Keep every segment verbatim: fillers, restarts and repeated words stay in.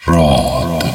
راد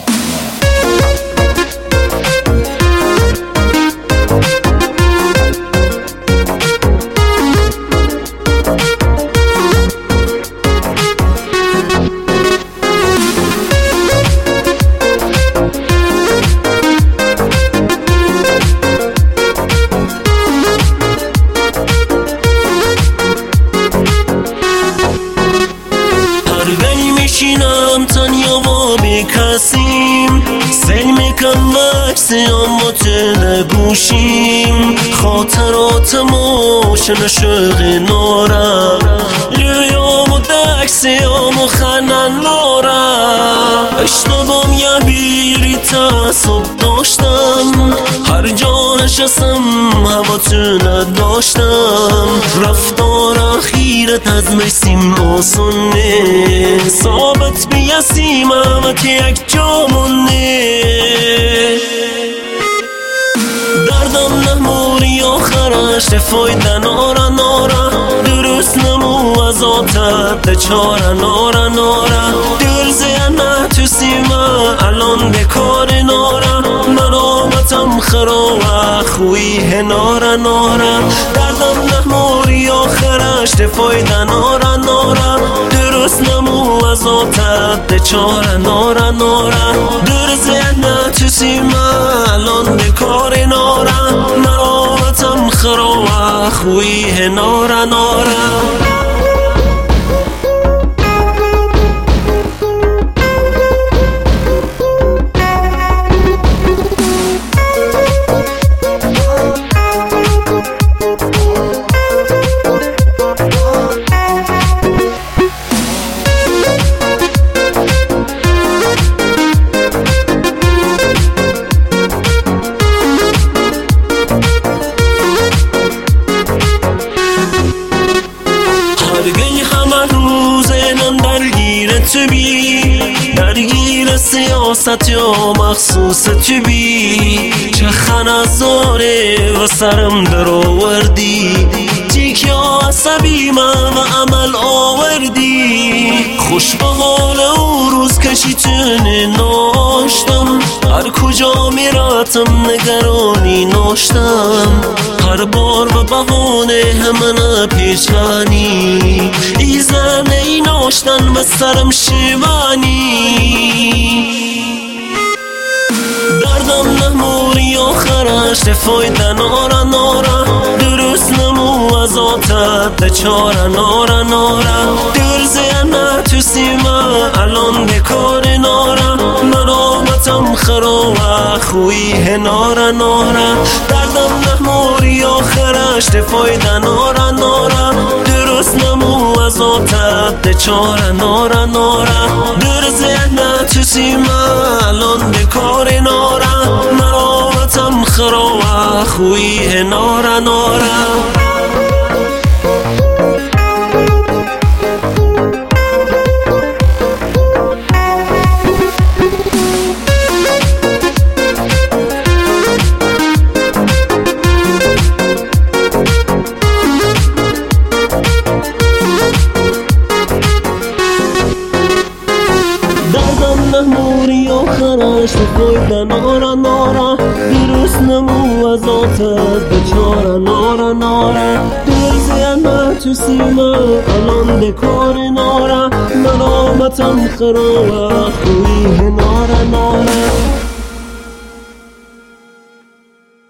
میشینم تنیا و بی کسیم، سیل میکن وکسیم و تل گوشیم، خاطراتمو شنشق نارم، لیام و دکسیم و خنن لارم، اشتبام یه بیری تصاب داشتم، هر جا نشستم هوا تو نداشتم، رفتار اخیرت از میسیم آسونه، ثابت بیسیم همت یک جامونه، دردم نموری آخرش فایده نارا نارا، درست نمو از آتت چارا نارا نارا، دل زینه تو سیما الان بکار نارا، مرامتم خرا خویه نارا نارا، دردم نموری آخرش فایده نارا نارا، درست نمو از آتت چارا نارا نارا، در زینه تو سیما الان بکار نارا، مرامتم خرا خویه نارا نارا. درگی همه روز من درگیر تو بی، درگیر سیاست یا مخصوص تو بی، چه خنزاره و سرم در آوردی، تیک عصبی من و عمل آوردی، خوش به حال او روز کشیتن ناشتم، هر کجا میراتم نگرانی ناشتم، هر بار به بهانه همه پیچانی، ای زن ای ناشتن به سرم شیوانی، دردم نموری آخرش فایده نارا نارا، درست نمو از آتت چارا نارا نارا، در زینه تو سیما الان بکار نارا، مرامتم خرا خویه نارا نارا، دردم نموری آخرش فایده نارا نارا، درست نمو از آتت چارا نارا نارا، در زینه تو سیما الان بکار نارا، مرامتم خرا خویه نارا نارا. نموری آخرش فایده نارا نارا، درست نمو از آتت چارا نارا نارا، در زینه تو سیما الان بکار نارا، مرامتم خرا خویه